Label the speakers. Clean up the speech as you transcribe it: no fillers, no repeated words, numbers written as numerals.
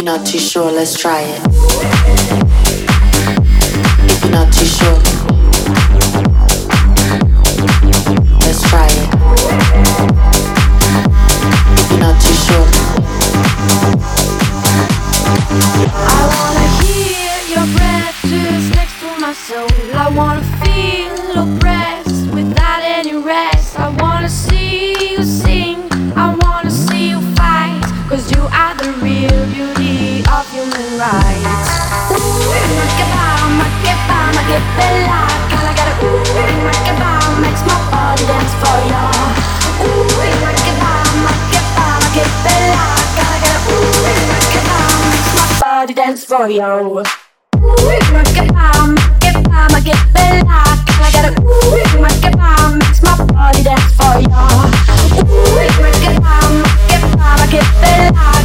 Speaker 1: not too sure, let's try it. If you're not too sure, let's try it. If you're not too sure,
Speaker 2: I wanna hear your breath just next to my soul. I wanna feel oppressed without any rest. I wanna see you sing, I wanna see you fight, 'cause you are the real beauty of human rights. Ma che bella, gotta get it. Ma che bella, makes my body dance for you. Ma che bella, gotta get it. Ma che bella, makes my body dance for you. Ma che bella, ma che bella, gotta get it. Ma che bella, makes my body dance for you. Ma che bella, ma che bella.